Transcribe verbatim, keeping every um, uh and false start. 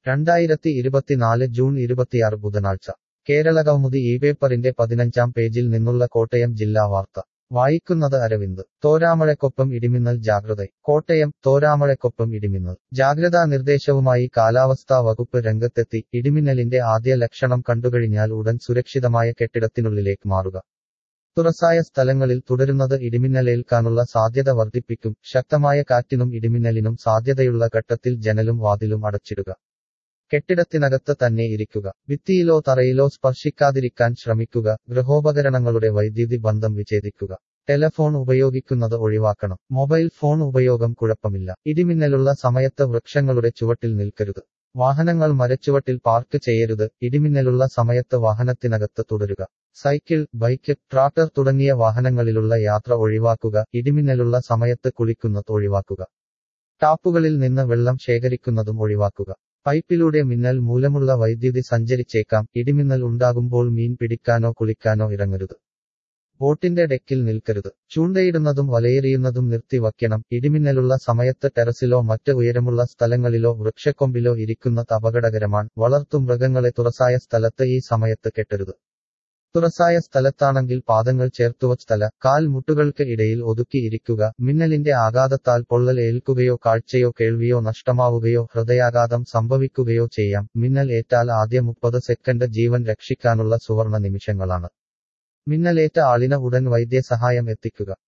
രണ്ടായിരത്തി ഇരുപത്തിനാല് ജൂൺ ഇരുപത്തിയാറ് ബുധനാഴ്ച കേരളകൗമുദി ഈ പേപ്പറിന്റെ പതിനഞ്ചാം പേജിൽ നിന്നുള്ള കോട്ടയം ജില്ലാ വാർത്ത വായിക്കുന്നത് അരവിന്ദ്. തോരാമഴയ്ക്കൊപ്പം ഇടിമിന്നൽ ജാഗ്രത. കോട്ടയം. തോരാമഴയ്ക്കൊപ്പം ഇടിമിന്നൽ ജാഗ്രതാ നിർദ്ദേശവുമായി കാലാവസ്ഥാ വകുപ്പ് രംഗത്തെത്തി. ഇടിമിന്നലിന്റെ ആദ്യ ലക്ഷണം കണ്ടുകഴിഞ്ഞാൽ ഉടൻ സുരക്ഷിതമായ കെട്ടിടത്തിനുള്ളിലേക്ക് മാറുക. തുറസായ സ്ഥലങ്ങളിൽ തുടരുന്നത് ഇടിമിന്നലേൽക്കാനുള്ള സാധ്യത വർദ്ധിപ്പിക്കും. ശക്തമായ കാറ്റിനും ഇടിമിന്നലിനും സാധ്യതയുള്ള ഘട്ടത്തിൽ ജനലും വാതിലും അടച്ചിടുക. കെട്ടിടത്തിനകത്ത് തന്നെ ഇരിക്കുക. ഭിത്തിയിലോ തറയിലോ സ്പർശിക്കാതിരിക്കാൻ ശ്രമിക്കുക. ഗൃഹോപകരണങ്ങളുടെ വൈദ്യുതി ബന്ധം വിച്ഛേദിക്കുക. ടെലഫോൺ ഉപയോഗിക്കുന്നത് ഒഴിവാക്കണം. മൊബൈൽ ഫോൺ ഉപയോഗം കുഴപ്പമില്ല. ഇടിമിന്നലുള്ള സമയത്ത് വൃക്ഷങ്ങളുടെ ചുവട്ടിൽ നിൽക്കരുത്. വാഹനങ്ങൾ മരച്ചുവട്ടിൽ പാർക്ക് ചെയ്യരുത്. ഇടിമിന്നലുള്ള സമയത്ത് വാഹനത്തിനകത്ത് തുടരുക. സൈക്കിൾ, ബൈക്ക്, ട്രാക്ടർ തുടങ്ങിയ വാഹനങ്ങളിലുള്ള യാത്ര ഒഴിവാക്കുക. ഇടിമിന്നലുള്ള സമയത്ത് കുളിക്കുന്നത് ഒഴിവാക്കുക. ടാപ്പുകളിൽ നിന്ന് വെള്ളം ശേഖരിക്കുന്നതും ഒഴിവാക്കുക. പൈപ്പിലൂടെ മിന്നൽ മൂലമുള്ള വൈദ്യുതി സഞ്ചരിച്ചേക്കാം. ഇടിമിന്നൽ ഉണ്ടാകുമ്പോൾ മീൻ പിടിക്കാനോ കുളിക്കാനോ ഇറങ്ങരുത്. ബോട്ടിന്റെ ഡെക്കിൽ നിൽക്കരുത്. ചൂണ്ടയിടുന്നതും വലയെറിയുന്നതും നിർത്തി വയ്ക്കണം. ഇടിമിന്നലുള്ള സമയത്ത് ടെറസിലോ മറ്റ് ഉയരമുള്ള സ്ഥലങ്ങളിലോ വൃക്ഷക്കൊമ്പിലോ ഇരിക്കുന്നത് അപകടകരമാണ്. വളർത്തുമൃഗങ്ങളെ തുറസായ സ്ഥലത്ത് ഈ സമയത്ത് കെട്ടരുത്. തുറസായ സ്ഥലത്താണെങ്കിൽ പാദങ്ങൾ ചേർത്തുവച്ച് തല, കാൽ മുട്ടുകൾക്ക് ഇടയിൽ ഒതുക്കി ഇരിക്കുക. മിന്നലിന്റെ ആഘാതത്താൽ പൊള്ളൽ ഏൽക്കുകയോ കാഴ്ചയോ കേൾവിയോ നഷ്ടമാവുകയോ ഹൃദയാഘാതം സംഭവിക്കുകയോ ചെയ്യാം. മിന്നൽ ഏറ്റാൽ ആദ്യ മുപ്പത് സെക്കൻഡ് ജീവൻ രക്ഷിക്കാനുള്ള സുവർണ നിമിഷങ്ങളാണ്. മിന്നലേറ്റ ആളിന് ഉടൻ വൈദ്യസഹായം എത്തിക്കുക.